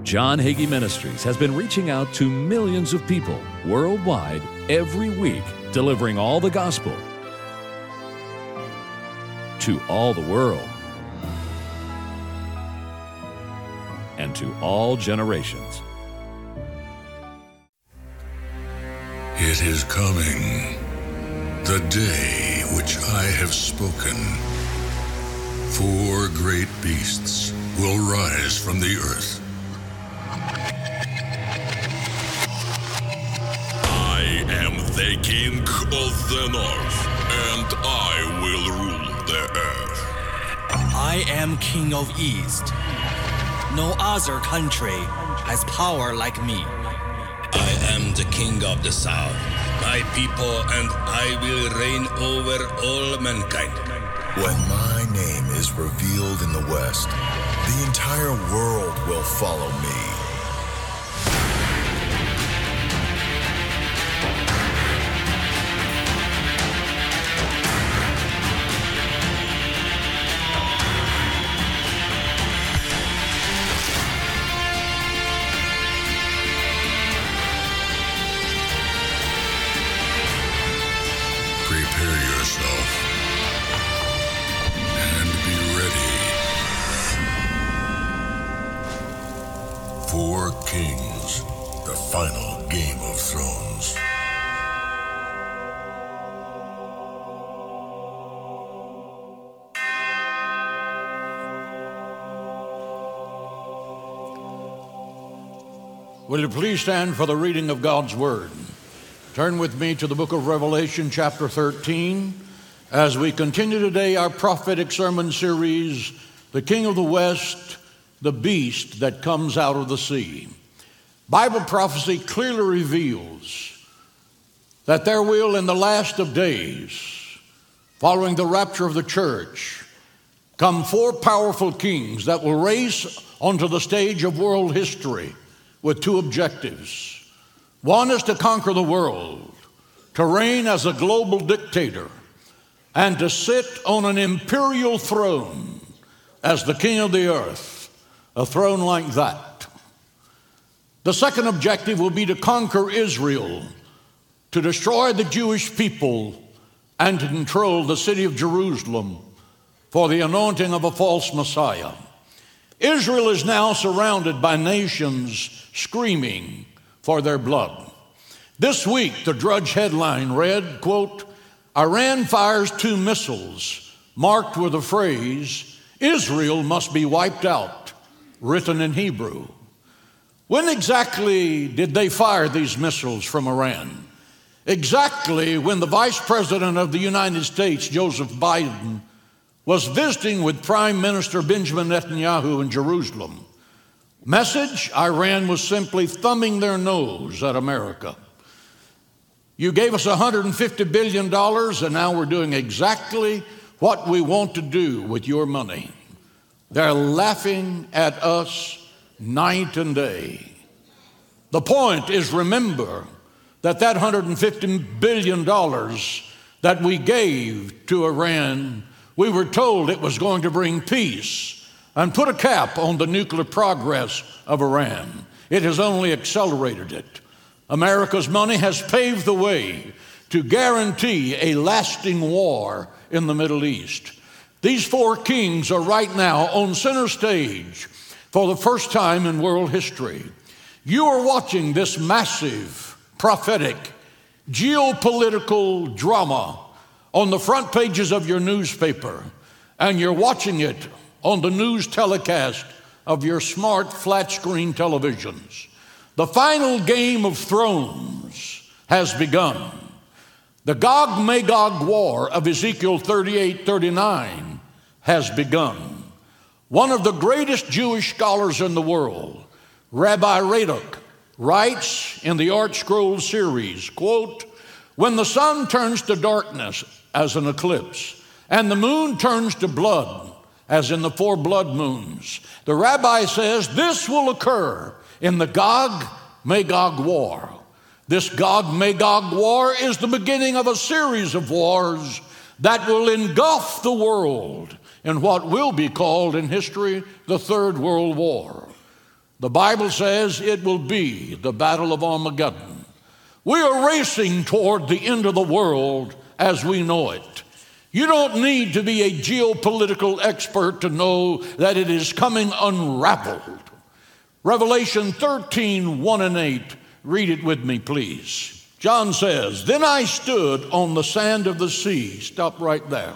John Hagee Ministries has been reaching out to millions of people worldwide every week, delivering all the gospel to all the world and to all generations. It is coming, the day which I have spoken. 4 great beasts will rise from the earth. I am the king of the north, and I will rule the earth. I am king of east. No other country has power like me. I am the king of the south. My people and I will reign over all mankind. When my name is revealed in the west, the entire world will follow me. Prepare yourself and be ready. 4 Kings, the final Game of Thrones. Will you please stand for the reading of God's Word? Turn with me to the book of Revelation, chapter 13, as we continue today our prophetic sermon series, The King of the West, the Beast that Comes Out of the Sea. Bible prophecy clearly reveals that there will, in the last of days, following the rapture of the church, come 4 powerful kings that will race onto the stage of world history with 2 objectives. One is to conquer the world, to reign as a global dictator, and to sit on an imperial throne as the king of the earth, a throne like that. The second objective will be to conquer Israel, to destroy the Jewish people, and to control the city of Jerusalem for the anointing of a false Messiah. Israel is now surrounded by nations screaming for their blood. This week, the Drudge headline read, quote, Iran fires 2 missiles marked with the phrase, Israel must be wiped out, written in Hebrew. When exactly did they fire these missiles from Iran? Exactly when the Vice President of the United States, Joseph Biden, was visiting with Prime Minister Benjamin Netanyahu in Jerusalem. Message, Iran was simply thumbing their nose at America. You gave us $150 billion, and now we're doing exactly what we want to do with your money. They're laughing at us night and day. The point is, remember that $150 billion that we gave to Iran, we were told it was going to bring peace and put a cap on the nuclear progress of Iran. It has only accelerated it. America's money has paved the way to guarantee a lasting war in the Middle East. These 4 kings are right now on center stage for the first time in world history. You are watching this massive, prophetic, geopolitical drama on the front pages of your newspaper, and you're watching it on the news telecast of your smart flat-screen televisions. The final Game of Thrones has begun. The Gog-Magog war of Ezekiel 38:39 has begun. One of the greatest Jewish scholars in the world, Rabbi Radok, writes in the Art Scroll series, quote, when the sun turns to darkness as an eclipse, and the moon turns to blood, as in the 4 blood moons, the rabbi says this will occur in the Gog-Magog war. This Gog-Magog war is the beginning of a series of wars that will engulf the world in what will be called in history the Third World War. The Bible says it will be the battle of Armageddon. We are racing toward the end of the world as we know it. You don't need to be a geopolitical expert to know that it is coming unraveled. Revelation 13, 1 and 8. Read it with me, please. John says, "Then I stood on the sand of the sea." Stop right there.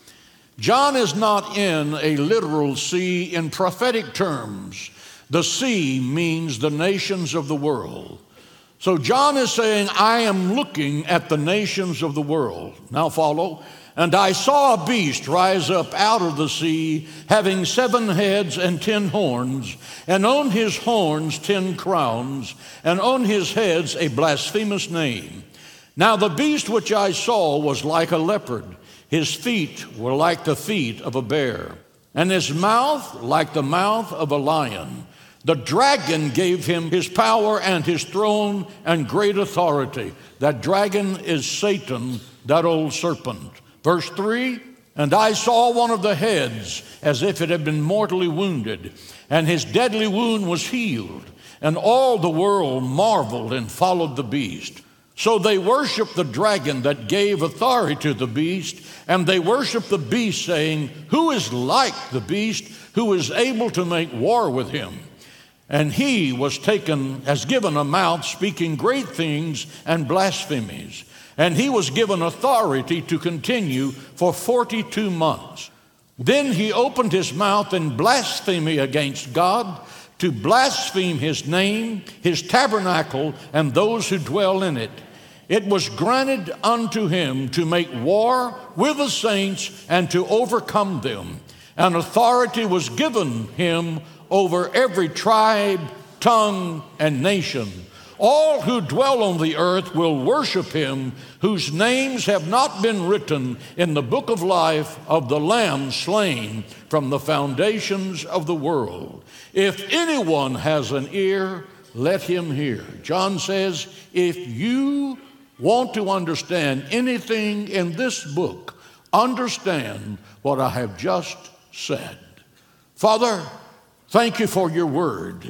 John is not in a literal sea in prophetic terms. The sea means the nations of the world. So John is saying, I am looking at the nations of the world. Now follow. "And I saw a beast rise up out of the sea, having 7 heads and 10 horns, and on his horns 10 crowns, and on his heads a blasphemous name. Now the beast which I saw was like a leopard. His feet were like the feet of a bear, and his mouth like the mouth of a lion. The dragon gave him his power and his throne and great authority." That dragon is Satan, that old serpent. Verse 3, "And I saw one of the heads as if it had been mortally wounded, and his deadly wound was healed. And all the world marveled and followed the beast. So they worshiped the dragon that gave authority to the beast, and they worshiped the beast, saying, 'Who is like the beast, who is able to make war with him?' And he was given a mouth speaking great things and blasphemies. And he was given authority to continue for 42 months. Then he opened his mouth in blasphemy against God, to blaspheme his name, his tabernacle, and those who dwell in it. It was granted unto him to make war with the saints and to overcome them. And authority was given him over every tribe, tongue, and nation. All who dwell on the earth will worship him, whose names have not been written in the book of life of the Lamb slain from the foundations of the world. If anyone has an ear, let him hear." John says, if you want to understand anything in this book, understand what I have just said. Father, thank you for your word,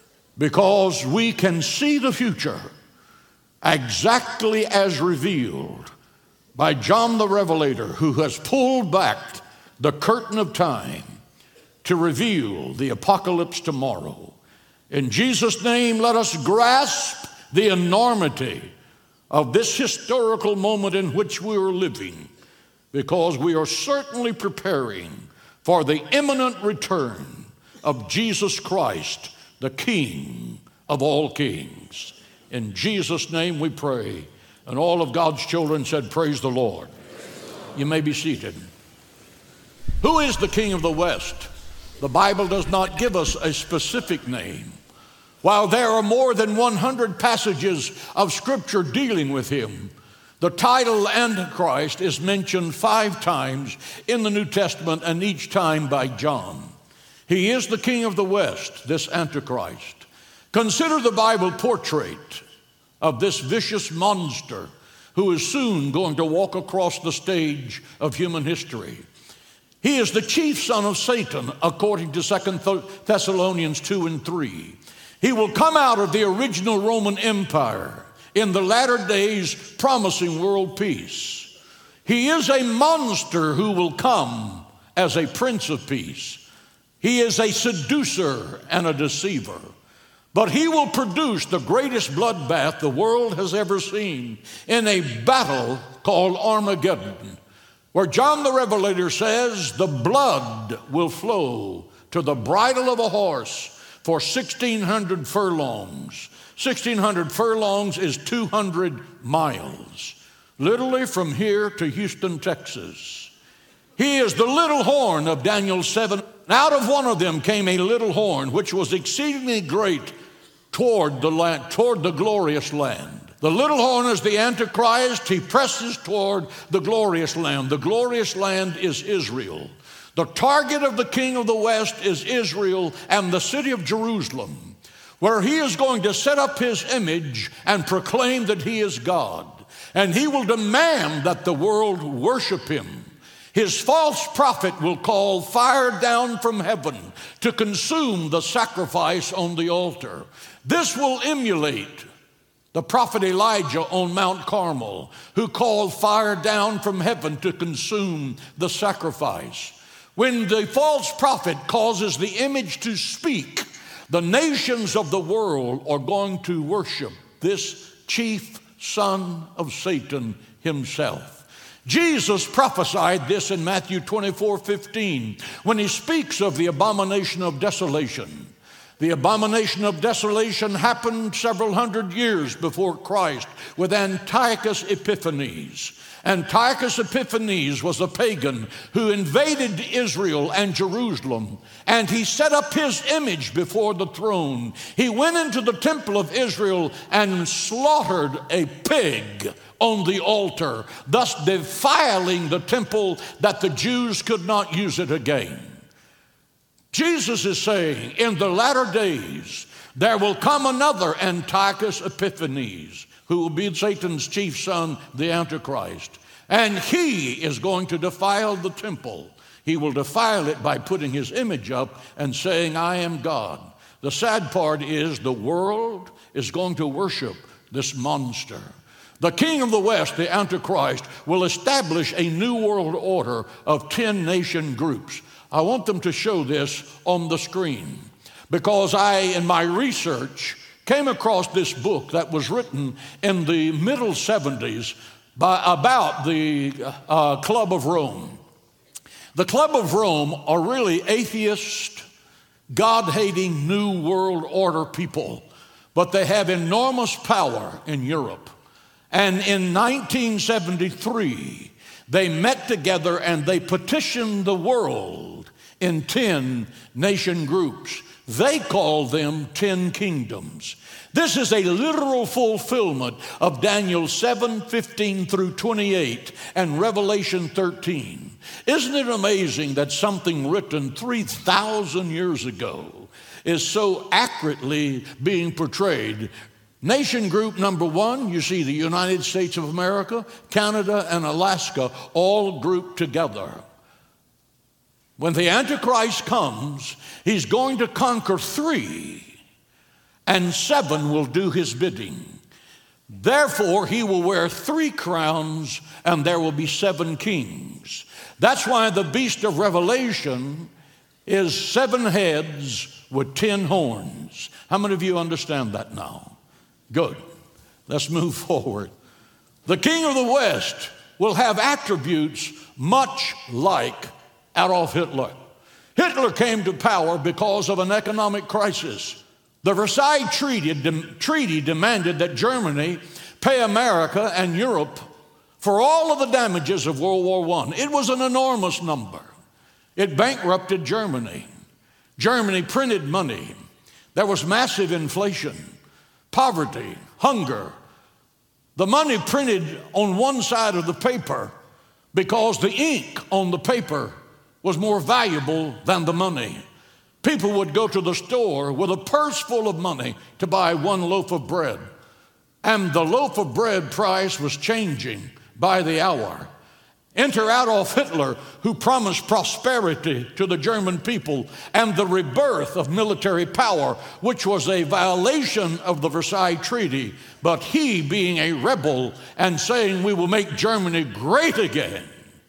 because we can see the future exactly as revealed by John the Revelator, who has pulled back the curtain of time to reveal the apocalypse tomorrow. In Jesus' name, let us grasp the enormity of this historical moment in which we are living, because we are certainly preparing for the imminent return of Jesus Christ, the King of all kings. In Jesus' name we pray. And all of God's children said, praise the Lord. You may be seated. Who is the King of the West? The Bible does not give us a specific name. While there are more than 100 passages of Scripture dealing with him, the title Antichrist is mentioned 5 times in the New Testament, and each time by John. He is the King of the West, this Antichrist. Consider the Bible portrait of this vicious monster who is soon going to walk across the stage of human history. He is the chief son of Satan, according to 2 Thessalonians 2 and 3. He will come out of the original Roman Empire in the latter days, promising world peace. He is a monster who will come as a prince of peace. He is a seducer and a deceiver. But he will produce the greatest bloodbath the world has ever seen in a battle called Armageddon, where John the Revelator says the blood will flow to the bridle of a horse for 1,600 furlongs. 1,600 furlongs is 200 miles, literally from here to Houston, Texas. He is the little horn of Daniel 7. Out of one of them came a little horn, which was exceedingly great toward the land, toward the glorious land. The little horn is the Antichrist. He presses toward the glorious land. The glorious land is Israel. The target of the King of the West is Israel and the city of Jerusalem, where he is going to set up his image and proclaim that he is God. And he will demand that the world worship him. His false prophet will call fire down from heaven to consume the sacrifice on the altar. This will emulate the prophet Elijah on Mount Carmel, who called fire down from heaven to consume the sacrifice. When the false prophet causes the image to speak, the nations of the world are going to worship this chief son of Satan himself. Jesus prophesied this in Matthew 24:15 when he speaks of the abomination of desolation. The abomination of desolation happened several hundred years before Christ with Antiochus Epiphanes. Antiochus Epiphanes was a pagan who invaded Israel and Jerusalem, and he set up his image before the throne. He went into the temple of Israel and slaughtered a pig on the altar, thus defiling the temple that the Jews could not use it again. Jesus is saying, in the latter days, there will come another Antiochus Epiphanes, who will be Satan's chief son, the Antichrist. And he is going to defile the temple. He will defile it by putting his image up and saying, I am God. The sad part is the world is going to worship this monster. The king of the West, the Antichrist, will establish a new world order of 10 nation groups. I want them to show this on the screen because I, in my research, came across this book that was written in the middle 70s about the Club of Rome. The Club of Rome are really atheist, God-hating, New World Order people, but they have enormous power in Europe. And in 1973, they met together and they petitioned the world in 10 nation groups. They call them 10 kingdoms. This is a literal fulfillment of Daniel 7:15 through 28 and Revelation 13. Isn't it amazing that something written 3,000 years ago is so accurately being portrayed? Nation group number 1, you see the United States of America, Canada, and Alaska all grouped together. When the Antichrist comes, he's going to conquer 3, and 7 will do his bidding. Therefore, he will wear 3 crowns, and there will be 7 kings. That's why the beast of Revelation is 7 heads with 10 horns. How many of you understand that now? Good. Let's move forward. The king of the West will have attributes much like Adolf Hitler. Hitler came to power because of an economic crisis. The Versailles Treaty demanded that Germany pay America and Europe for all of the damages of World War I. It was an enormous number. It bankrupted Germany. Germany printed money. There was massive inflation, poverty, hunger. The money printed on one side of the paper because the ink on the paper was more valuable than the money. People would go to the store with a purse full of money to buy 1 loaf of bread. And the loaf of bread price was changing by the hour. Enter Adolf Hitler, who promised prosperity to the German people and the rebirth of military power, which was a violation of the Versailles Treaty. But he, being a rebel and saying we will make Germany great again,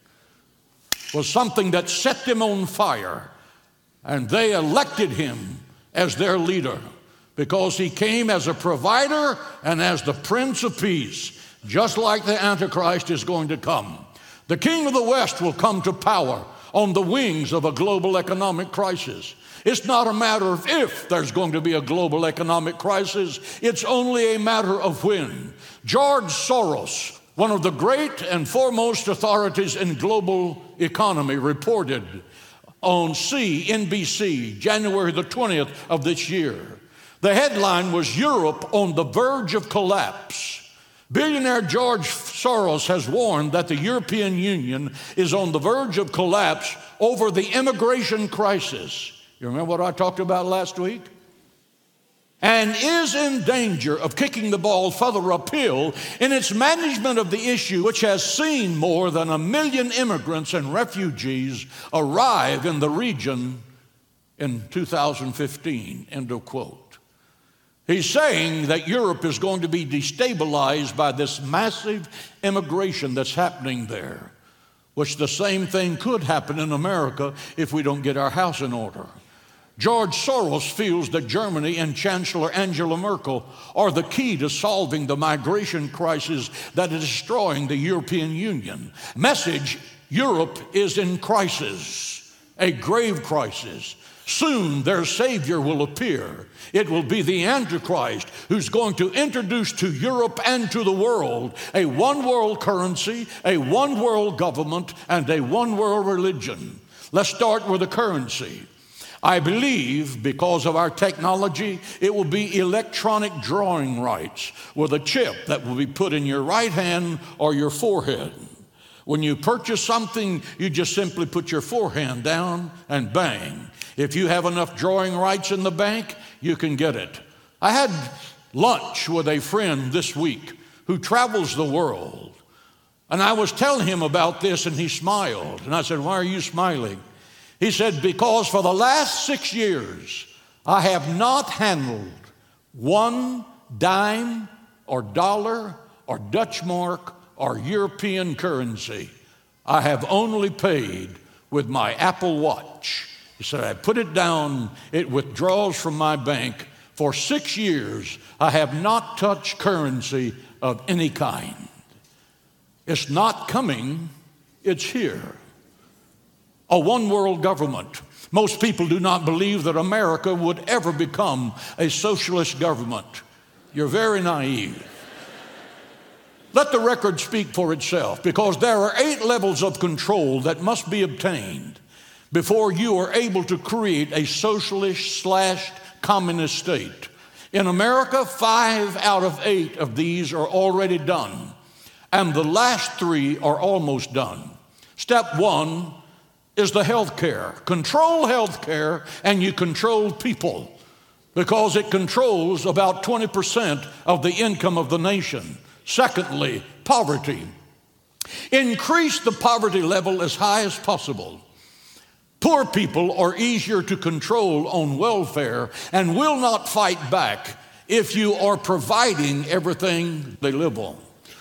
was something that set them on fire. And they elected him as their leader because he came as a provider and as the Prince of Peace, just like the Antichrist is going to come. The king of the West will come to power on the wings of a global economic crisis. It's not a matter of if there's going to be a global economic crisis. It's only a matter of when. George Soros, one of the great and foremost authorities in global economy, reported on CNBC, January the 20th of this year. The headline was Europe on the verge of collapse. Billionaire George Soros has warned that the European Union is on the verge of collapse over the immigration crisis. You remember what I talked about last week? and is in danger of kicking the ball further uphill in its management of the issue, which has seen more than 1 million immigrants and refugees arrive in the region in 2015, end of quote. He's saying that Europe is going to be destabilized by this massive immigration that's happening there, which the same thing could happen in America if we don't get our house in order. George Soros feels that Germany and Chancellor Angela Merkel are the key to solving the migration crisis that is destroying the European Union. Message: Europe is in crisis, a grave crisis. Soon their Savior will appear. It will be the Antichrist who's going to introduce to Europe and to the world a one-world currency, a one-world government, and a one-world religion. Let's start with the currency. I believe because of our technology, it will be electronic drawing rights with a chip that will be put in your right hand or your forehead. When you purchase something, you just simply put your forehand down and bang. If you have enough drawing rights in the bank, you can get it. I had lunch with a friend this week who travels the world. And I was telling him about this and he smiled. And I said, "Why are you smiling?" He said, "Because for the last 6 years, I have not handled one dime or dollar or Dutch mark or European currency. I have only paid with my Apple Watch." He said, "I put it down, it withdraws from my bank. For 6 years, I have not touched currency of any kind." It's not coming, it's here. A one-world government. Most people do not believe that America would ever become a socialist government. You're very naive. Let the record speak for itself, because there are 8 levels of control that must be obtained before you are able to create a socialist/communist state. In America, 5 out of 8 of these are already done, and the last 3 are almost done. Step 1 is the health care. Control health care and you control people, because it controls about 20% of the income of the nation. Secondly, poverty. Increase the poverty level as high as possible. Poor people are easier to control on welfare and will not fight back if you are providing everything they live on.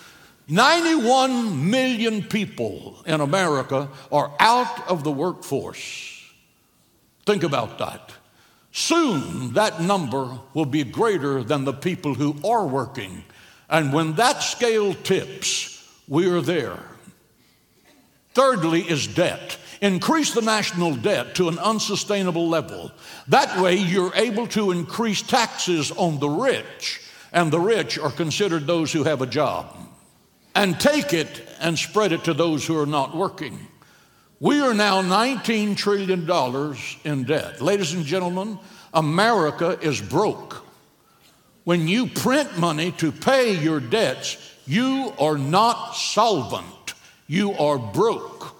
91 million people in America are out of the workforce. Think about that. Soon that number will be greater than the people who are working. And when that scale tips, we are there. Thirdly is debt. Increase the national debt to an unsustainable level. That way you're able to increase taxes on the rich, and the rich are considered those who have a job. And take it and spread it to those who are not working. We are now $19 trillion in debt. Ladies and gentlemen, America is broke. When you print money to pay your debts, you are not solvent. You are broke.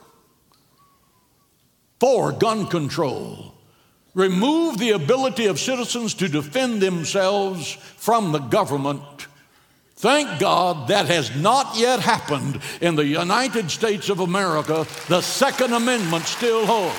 4, gun control. Remove the ability of citizens to defend themselves from the government. Thank God that has not yet happened in the United States of America. The Second Amendment still holds.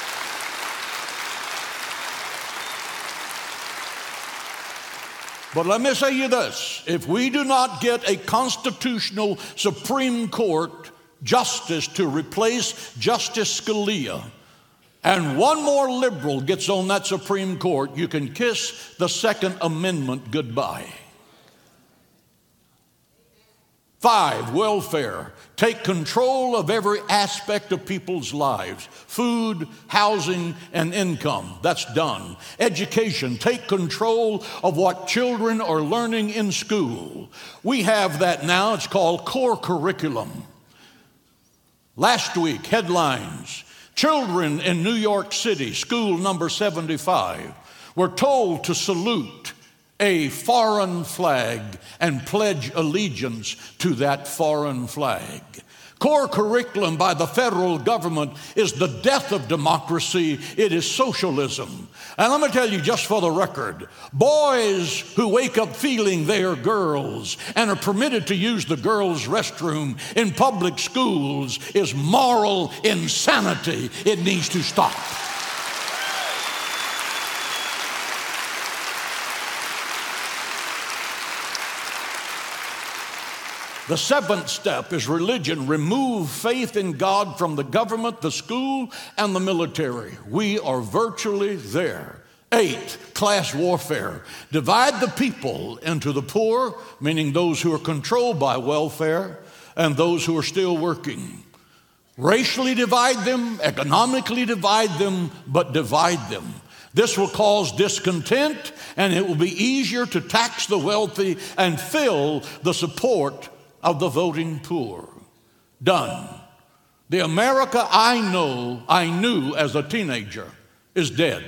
But let me say you this: if we do not get a constitutional Supreme Court justice to replace Justice Scalia, and one more liberal gets on that Supreme Court, you can kiss the Second Amendment goodbye. 5, welfare. Take control of every aspect of people's lives. Food, housing, and income. That's done. Education. Take control of what children are learning in school. We have that now. It's called core curriculum. Last week, headlines. Children in New York City, school number 75, were told to salute a foreign flag and pledge allegiance to that foreign flag. Core curriculum by the federal government is the death of democracy. It is socialism. And let me tell you, just for the record, boys who wake up feeling they are girls and are permitted to use the girls' restroom in public schools is moral insanity. It needs to stop. The seventh step is religion. Remove faith in God from the government, the school, and the military. We are virtually there. 8, class warfare. Divide the people into the poor, meaning those who are controlled by welfare, and those who are still working. Racially divide them, economically divide them, but divide them. This will cause discontent, and it will be easier to tax the wealthy and fill the support of the voting poor. Done. The America I knew as a teenager is dead.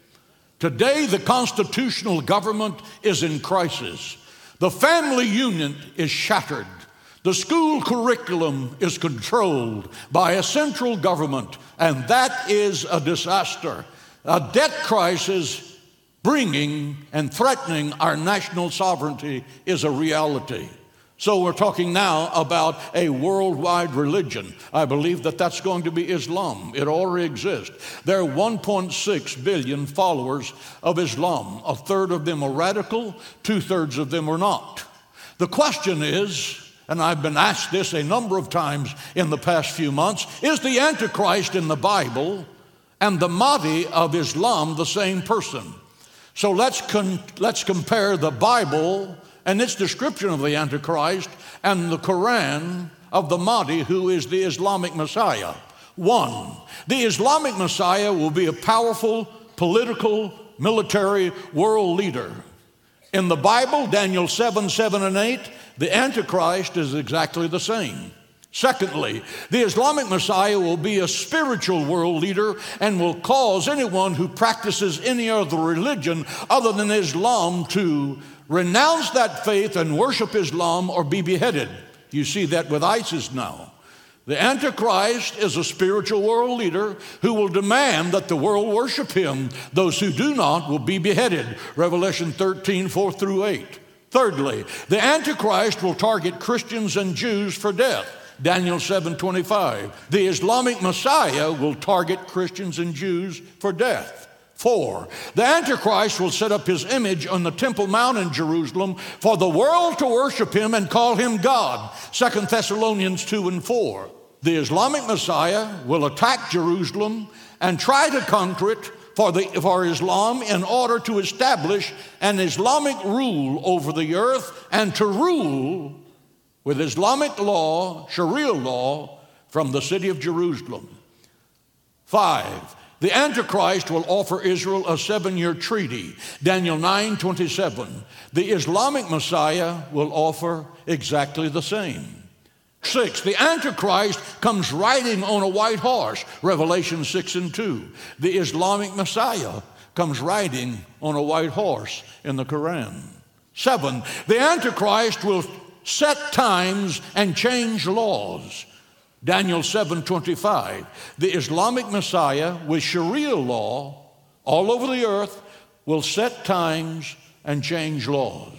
Today, the constitutional government is in crisis. The family unit is shattered. The school curriculum is controlled by a central government, and that is a disaster. A debt crisis bringing and threatening our national sovereignty is a reality. So we're talking now about a worldwide religion. I believe that that's going to be Islam. It already exists. There are 1.6 billion followers of Islam. A third of them are radical, 2/3 of them are not. The question is, and I've been asked this a number of times in the past few months, is the Antichrist in the Bible and the Mahdi of Islam the same person? So let's compare the Bible and its description of the Antichrist and the Quran of the Mahdi, who is the Islamic Messiah. 1, the Islamic Messiah will be a powerful political, military world leader. In the Bible, Daniel 7:7 and 8, the Antichrist is exactly the same. Secondly, the Islamic Messiah will be a spiritual world leader and will cause anyone who practices any other religion other than Islam to renounce that faith and worship Islam or be beheaded. You see that with ISIS now. The Antichrist is a spiritual world leader who will demand that the world worship him. Those who do not will be beheaded. Revelation 13:4-8. Thirdly, the Antichrist will target Christians and Jews for death. Daniel 7:25. The Islamic Messiah will target Christians and Jews for death. 4, the Antichrist will set up his image on the Temple Mount in Jerusalem for the world to worship him and call him God. 2 Thessalonians 2:4. The Islamic Messiah will attack Jerusalem and try to conquer it for Islam in order to establish an Islamic rule over the earth and to rule with Islamic law, Sharia law, from the city of Jerusalem. 5, the Antichrist will offer Israel a 7-year treaty. Daniel 9:27. The Islamic Messiah will offer exactly the same. 6, the Antichrist comes riding on a white horse. Revelation 6:2. The Islamic Messiah comes riding on a white horse in the Quran. 7, the Antichrist will set times and change laws. Daniel 7:25. The Islamic Messiah with Sharia law all over the earth will set times and change laws.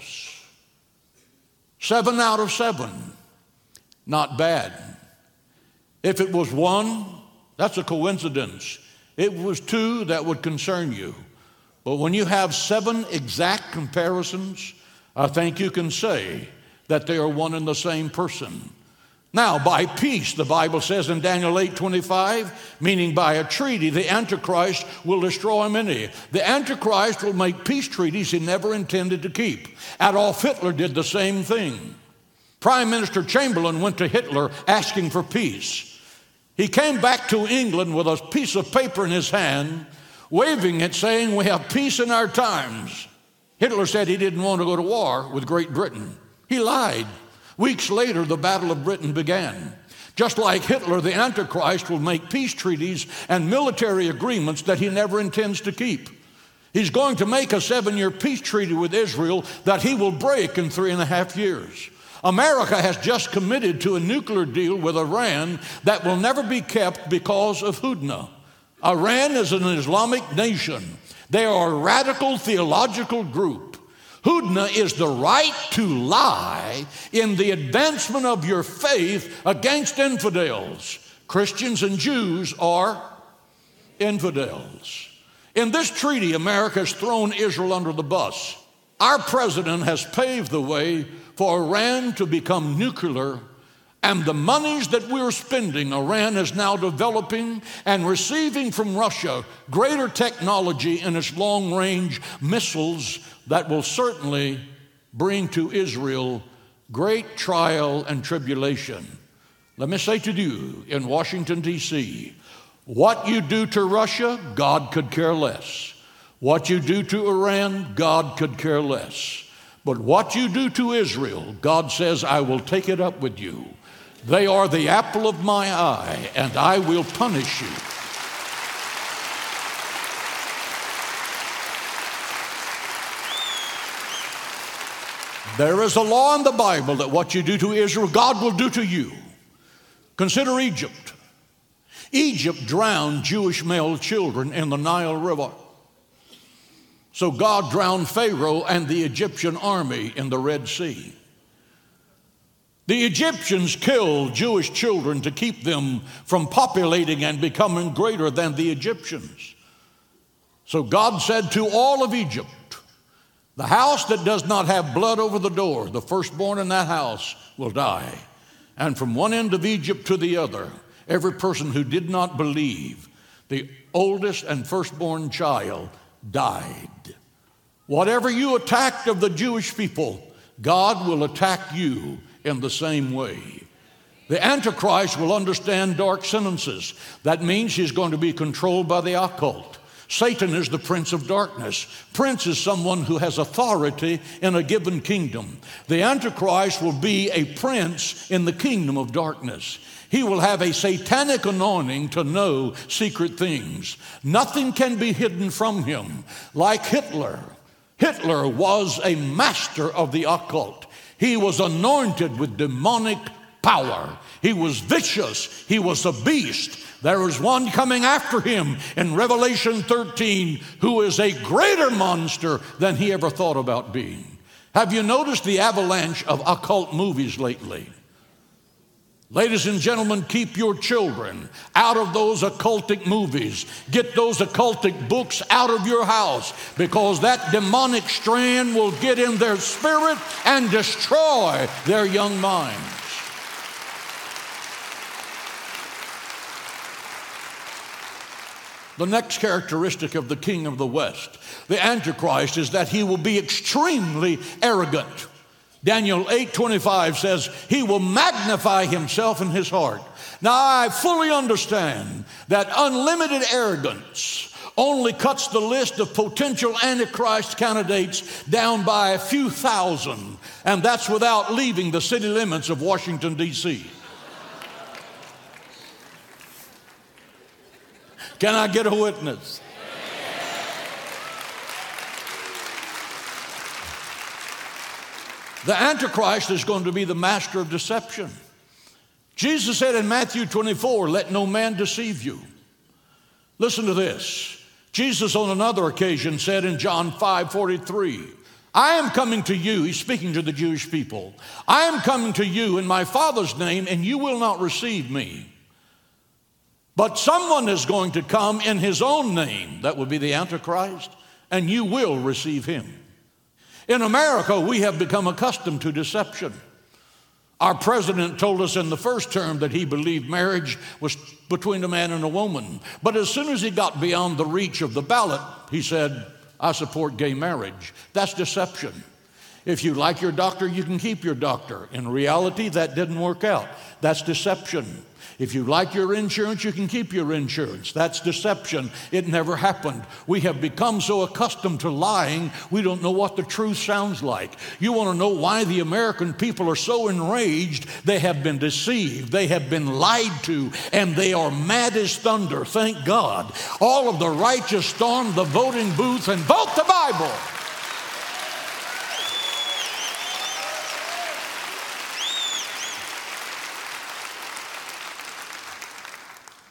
7 out of 7. Not bad. If it was 1, that's a coincidence. If it was 2, that would concern you. But when you have 7 exact comparisons, I think you can say that they are one and the same person. Now, by peace, the Bible says in Daniel 8:25, meaning by a treaty, the Antichrist will destroy many. The Antichrist will make peace treaties he never intended to keep. Adolf Hitler did the same thing. Prime Minister Chamberlain went to Hitler asking for peace. He came back to England with a piece of paper in his hand, waving it, saying, "We have peace in our times." Hitler said he didn't want to go to war with Great Britain. He lied. Weeks later, the Battle of Britain began. Just like Hitler, the Antichrist will make peace treaties and military agreements that he never intends to keep. He's going to make a 7-year peace treaty with Israel that he will break in 3.5 years. America has just committed to a nuclear deal with Iran that will never be kept because of Hudna. Iran is an Islamic nation. They are a radical theological group. Hudna is the right to lie in the advancement of your faith against infidels. Christians and Jews are infidels. In this treaty, America has thrown Israel under the bus. Our president has paved the way for Iran to become nuclear, and the monies that we're spending, Iran is now developing and receiving from Russia greater technology in its long-range missiles that will certainly bring to Israel great trial and tribulation. Let me say to you in Washington, D.C., what you do to Russia, God could care less. What you do to Iran, God could care less. But what you do to Israel, God says, I will take it up with you. They are the apple of my eye, and I will punish you. There is a law in the Bible that what you do to Israel, God will do to you. Consider Egypt. Egypt drowned Jewish male children in the Nile River. So God drowned Pharaoh and the Egyptian army in the Red Sea. The Egyptians killed Jewish children to keep them from populating and becoming greater than the Egyptians. So God said to all of Egypt, the house that does not have blood over the door, the firstborn in that house will die. And from one end of Egypt to the other, every person who did not believe, the oldest and firstborn child died. Whatever you attacked of the Jewish people, God will attack you in the same way. The Antichrist will understand dark sentences. That means he's going to be controlled by the occult. Satan is the prince of darkness. Prince is someone who has authority in a given kingdom. The Antichrist will be a prince in the kingdom of darkness. He will have a satanic anointing to know secret things. Nothing can be hidden from him. Like Hitler. Hitler was a master of the occult. He was anointed with demonic power. He was vicious. He was a beast. There is one coming after him in Revelation 13 who is a greater monster than he ever thought about being. Have you noticed the avalanche of occult movies lately? Ladies and gentlemen, keep your children out of those occultic movies. Get those occultic books out of your house, because that demonic strand will get in their spirit and destroy their young minds. The next characteristic of the king of the West, the Antichrist, is that he will be extremely arrogant. Daniel 8:25 says he will magnify himself in his heart. Now, I fully understand that unlimited arrogance only cuts the list of potential Antichrist candidates down by a few thousand, and that's without leaving the city limits of Washington, D.C. Can I get a witness? The Antichrist is going to be the master of deception. Jesus said in Matthew 24, let no man deceive you. Listen to this. Jesus on another occasion said in John 5:43, I am coming to you, he's speaking to the Jewish people, I am coming to you in my Father's name, and you will not receive me. But someone is going to come in his own name, that would be the Antichrist, and you will receive him. In America, we have become accustomed to deception. Our president told us in the first term that he believed marriage was between a man and a woman. But as soon as he got beyond the reach of the ballot, he said, I support gay marriage. That's deception. If you like your doctor, you can keep your doctor. In reality, that didn't work out. That's deception. If you like your insurance, you can keep your insurance. That's deception. It never happened. We have become so accustomed to lying, we don't know what the truth sounds like. You want to know why the American people are so enraged? They have been deceived. They have been lied to, and they are mad as thunder. Thank God. All of the righteous storm the voting booth and vote the Bible.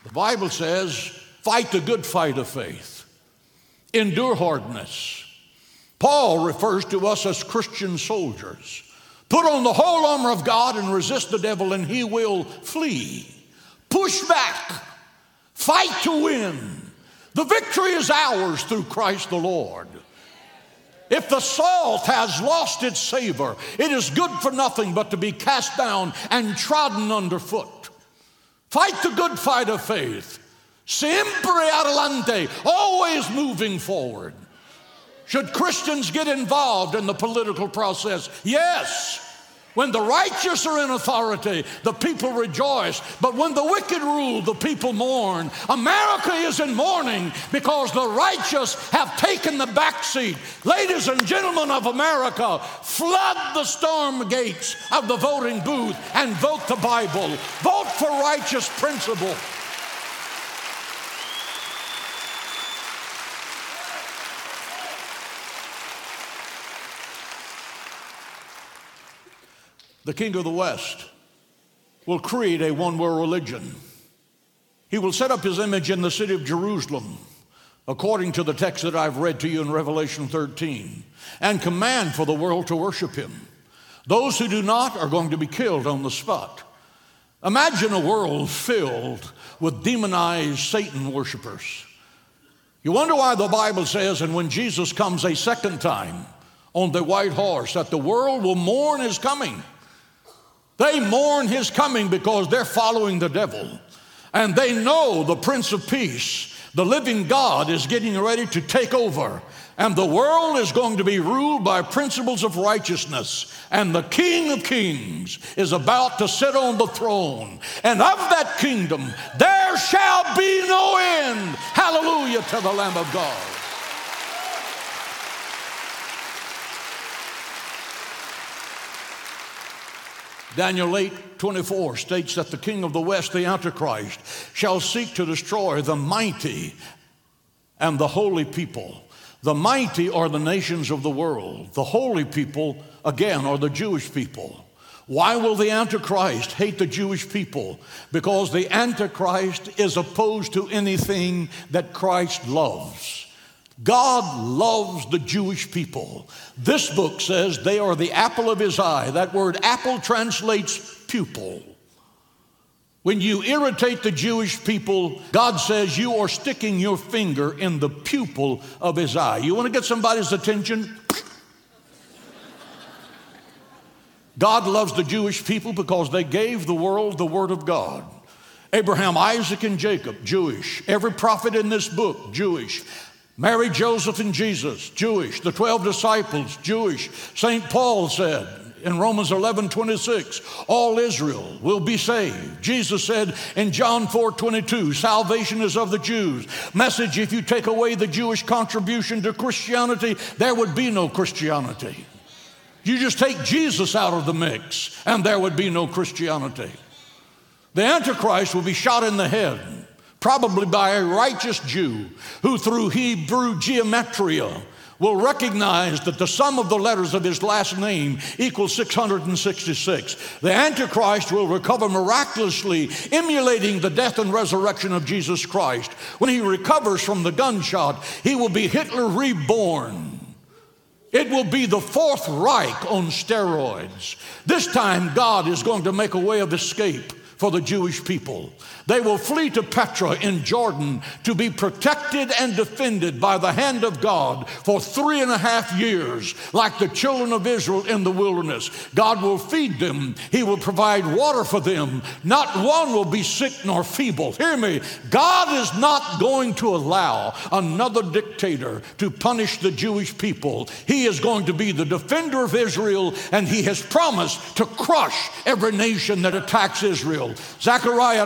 The Bible says, fight the good fight of faith. Endure hardness. Paul refers to us as Christian soldiers. Put on the whole armor of God and resist the devil, and he will flee. Push back. Fight to win. The victory is ours through Christ the Lord. If the salt has lost its savor, it is good for nothing but to be cast down and trodden underfoot. Fight the good fight of faith. Sempre adelante, always moving forward. Should Christians get involved in the political process? Yes. When the righteous are in authority, the people rejoice. But when the wicked rule, the people mourn. America is in mourning because the righteous have taken the back seat. Ladies and gentlemen of America, flood the storm gates of the voting booth and vote the Bible. Vote for righteous principle. The king of the West will create a one-world religion. He will set up his image in the city of Jerusalem, according to the text that I've read to you in Revelation 13, and command for the world to worship him. Those who do not are going to be killed on the spot. Imagine a world filled with demonized Satan worshipers. You wonder why the Bible says, and when Jesus comes a second time on the white horse, that the world will mourn his coming. They mourn his coming because they're following the devil. And they know the Prince of Peace, the living God, is getting ready to take over. And the world is going to be ruled by principles of righteousness. And the King of Kings is about to sit on the throne. And of that kingdom, there shall be no end. Hallelujah to the Lamb of God. Daniel 8:24 states that the king of the West, the Antichrist, shall seek to destroy the mighty and the holy people. The mighty are the nations of the world. The holy people, again, are the Jewish people. Why will the Antichrist hate the Jewish people? Because the Antichrist is opposed to anything that Christ loves. God loves the Jewish people. This book says they are the apple of his eye. That word apple translates pupil. When you irritate the Jewish people, God says you are sticking your finger in the pupil of his eye. You want to get somebody's attention? God loves the Jewish people because they gave the world the word of God. Abraham, Isaac, and Jacob, Jewish. Every prophet in this book, Jewish. Mary, Joseph, and Jesus, Jewish. The 12 disciples, Jewish. St. Paul said in Romans 11:26, all Israel will be saved. Jesus said in John 4:22, salvation is of the Jews. Message, if you take away the Jewish contribution to Christianity, there would be no Christianity. You just take Jesus out of the mix, and there would be no Christianity. The Antichrist will be shot in the head, probably by a righteous Jew who through Hebrew geometria will recognize that the sum of the letters of his last name equals 666. The Antichrist will recover miraculously, emulating the death and resurrection of Jesus Christ. When he recovers from the gunshot, he will be Hitler reborn. It will be the Fourth Reich on steroids. This time, God is going to make a way of escape for the Jewish people. They will flee to Petra in Jordan to be protected and defended by the hand of God for 3.5 years, like the children of Israel in the wilderness. God will feed them. He will provide water for them. Not one will be sick nor feeble. Hear me. God is not going to allow another dictator to punish the Jewish people. He is going to be the defender of Israel, and he has promised to crush every nation that attacks Israel. Zechariah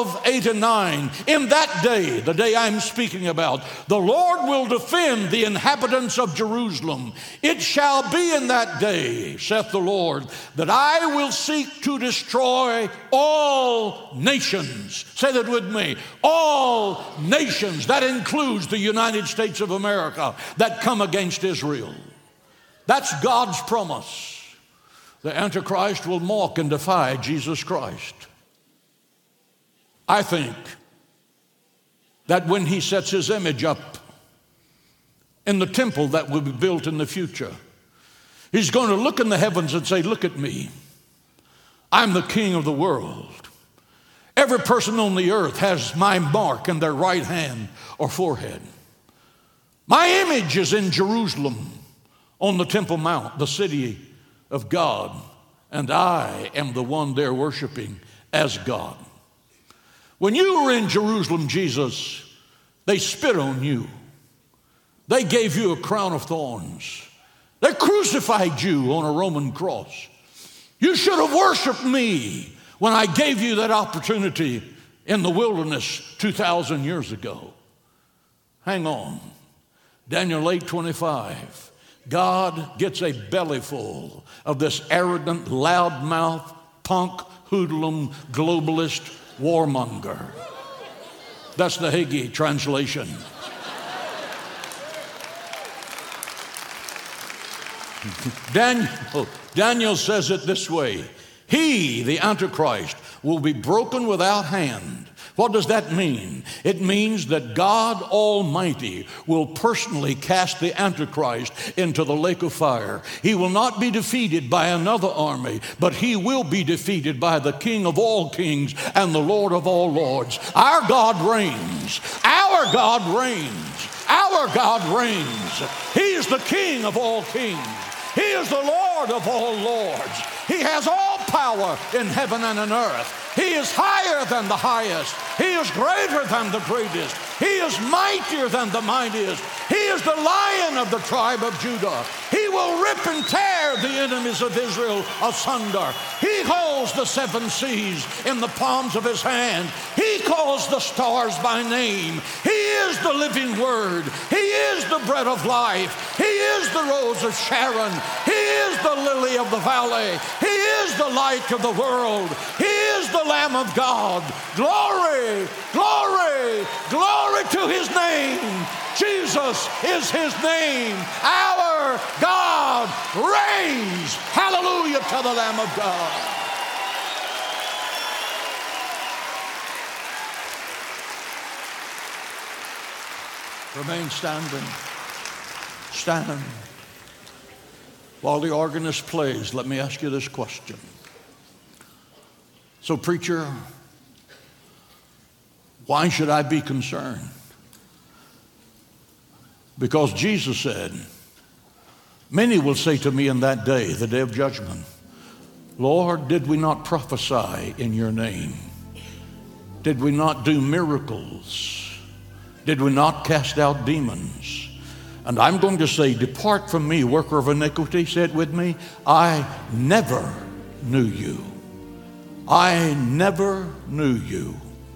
12:8-9. In that day, the day I'm speaking about, the Lord will defend the inhabitants of Jerusalem. It shall be in that day, saith the Lord, that I will seek to destroy all nations. Say that with me. All nations. That includes the United States of America that come against Israel. That's God's promise. The Antichrist will mock and defy Jesus Christ. I think that when he sets his image up in the temple that will be built in the future, he's going to look in the heavens and say, look at me. I'm the king of the world. Every person on the earth has my mark in their right hand or forehead. My image is in Jerusalem on the Temple Mount, the city of God, and I am the one they're worshiping as God. When you were in Jerusalem, Jesus, they spit on you. They gave you a crown of thorns. They crucified you on a Roman cross. You should have worshiped me when I gave you that opportunity in the wilderness 2,000 years ago. Hang on. Daniel 8:25. God gets a bellyful of this arrogant, loudmouth, punk, hoodlum, globalist warmonger. That's the Hagee translation. Daniel says it this way. He, the Antichrist, will be broken without hand. What does that mean? It means that God Almighty will personally cast the Antichrist into the lake of fire. He will not be defeated by another army, but he will be defeated by the King of all kings and the Lord of all lords. Our God reigns. Our God reigns. Our God reigns. He is the King of all kings. He is the Lord of all lords. He has all power in heaven and on earth. He is higher than the highest. He is greater than the greatest. He is mightier than the mightiest. He is the Lion of the tribe of Judah. He will rip and tear the enemies of Israel asunder. He holds the seven seas in the palms of his hand. He calls the stars by name. He is the living word. He is the bread of life. He is the rose of Sharon. He is the lily of the valley. He is the light of the world. He is the Lamb of God. Glory, glory, glory to his name. Jesus is his name. Our God reigns. Hallelujah to the Lamb of God. Remain standing. Stand. While the organist plays, let me ask you this question. So, preacher, why should I be concerned? Because Jesus said, many will say to me in that day, the day of judgment, Lord, did we not prophesy in your name? Did we not do miracles? Did we not cast out demons? And I'm going to say, depart from me, worker of iniquity. Say it with me. I never knew you. I never knew you.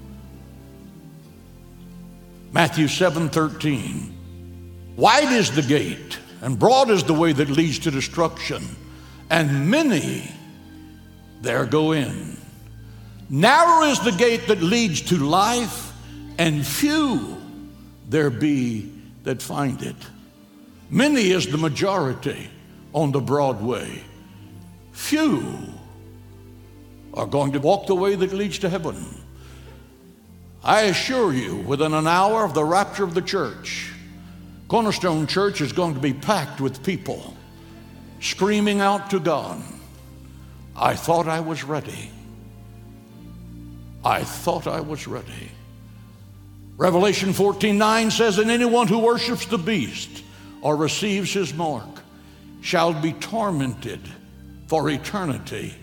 Matthew 7:13. Wide is the gate, and broad is the way that leads to destruction, and many there go in. Narrow is the gate that leads to life, and few there be that find it. Many is the majority on the broad way. Few are going to walk the way that leads to heaven. I assure you, within an hour of the rapture of the church, Cornerstone Church is going to be packed with people screaming out to God, I thought I was ready. I thought I was ready. Revelation 14:9 says, and anyone who worships the beast or receives his mark shall be tormented for eternity.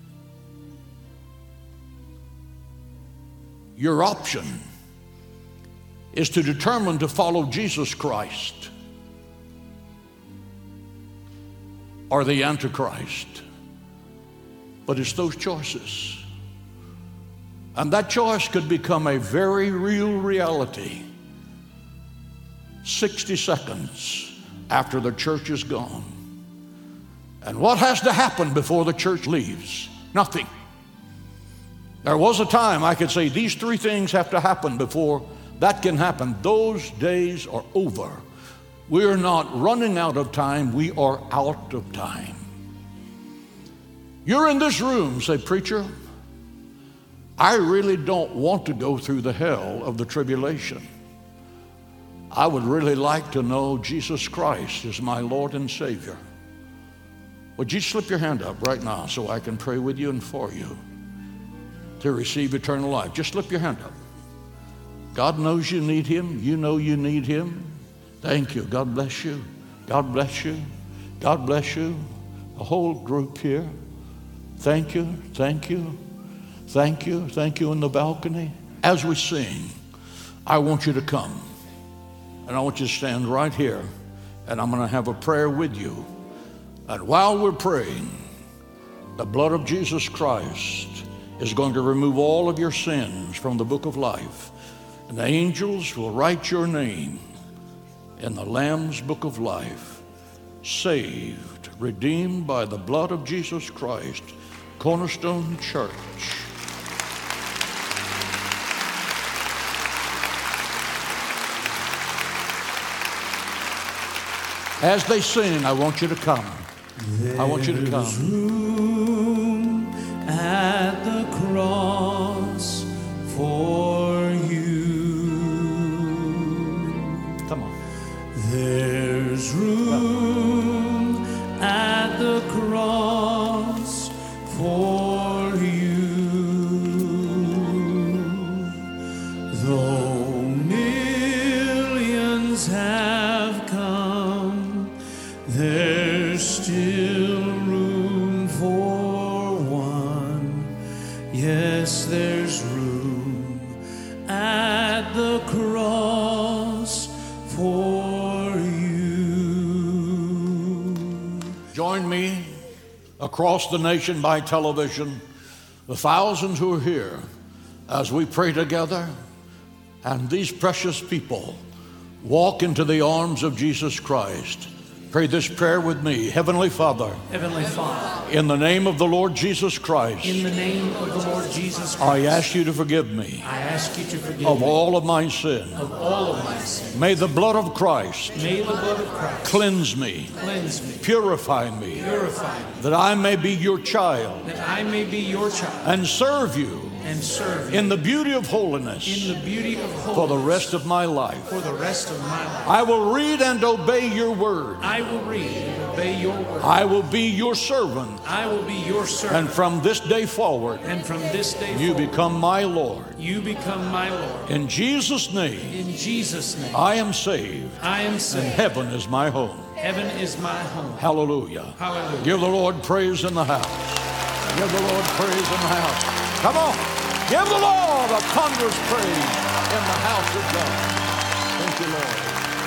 Your option is to determine to follow Jesus Christ or the Antichrist. But it's those choices. And that choice could become a very real reality 60 seconds after the church is gone. And what has to happen before the church leaves? Nothing. There was a time I could say these three things have to happen before that can happen. Those days are over. We're not running out of time. We are out of time. You're in this room, say, preacher, I really don't want to go through the hell of the tribulation. I would really like to know Jesus Christ as my Lord and Savior. Would you slip your hand up right now so I can pray with you and for you to receive eternal life? Just slip your hand up. God knows you need Him. You know you need Him. Thank you. God bless you. God bless you. God bless you. The whole group here. Thank you. Thank you. Thank you. Thank you in the balcony. As we sing, I want you to come. And I want you to stand right here. And I'm going to have a prayer with you. And while we're praying, the blood of Jesus Christ is going to remove all of your sins from the book of life. And the angels will write your name in the Lamb's book of life. Saved, redeemed by the blood of Jesus Christ. Cornerstone Church. As they sing, I want you to come. I want you to come. There's room at the cross for you. Come on. There's room at the cross for you. Though millions have come, there's still room for one. Yes, there's room at the cross for you. Join me across the nation by television, the thousands who are here, as we pray together, and these precious people walk into the arms of Jesus Christ. Pray this prayer with me. Heavenly Father, Heavenly Father, in the name of the Lord Jesus Christ, in the name of the Lord Jesus Christ, I ask you to forgive me I ask you to forgive of me all of my sin. of all of my sins. May the blood of Christ May the blood of Christ cleanse me, cleanse me, purify me, purify me, that I may be your child that I may be your child and serve you and serve you in the beauty of holiness in the beauty of holiness for the rest of my life. for the rest of my life. I will read and obey your word. I will read and obey your word. I will be your servant. I will be your servant. And from this day forward, And from this day you forward, become my Lord. you become my Lord. In Jesus' name, In Jesus' name, I am saved, I am and saved. heaven is my home. Heaven is my home. Hallelujah. Hallelujah. Give the Lord praise in the house. Give the Lord praise in the house. Come on. Give the Lord a thunderous praise in the house of God. Thank you, Lord.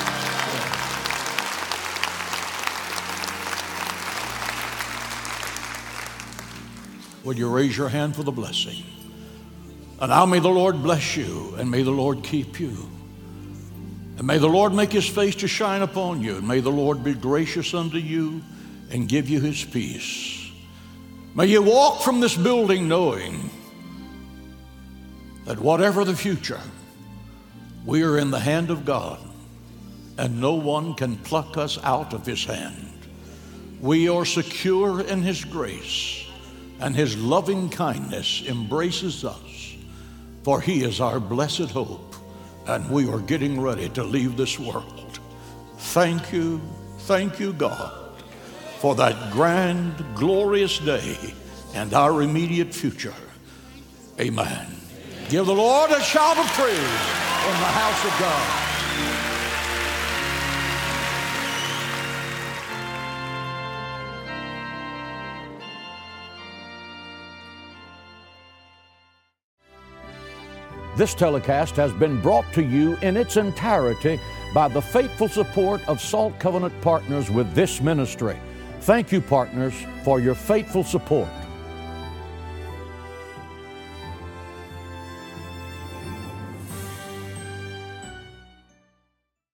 Would you raise your hand for the blessing? And now may the Lord bless you, and may the Lord keep you. And may the Lord make his face to shine upon you, and may the Lord be gracious unto you and give you his peace. May you walk from this building knowing that whatever the future, we are in the hand of God, and no one can pluck us out of his hand. We are secure in his grace, and his loving kindness embraces us, for he is our blessed hope, and we are getting ready to leave this world. Thank you, God, for that grand, glorious day and our immediate future. Amen. Give the Lord a shout of praise in the house of God. This telecast has been brought to you in its entirety by the faithful support of Salt Covenant Partners with this ministry. Thank you, partners, for your faithful support.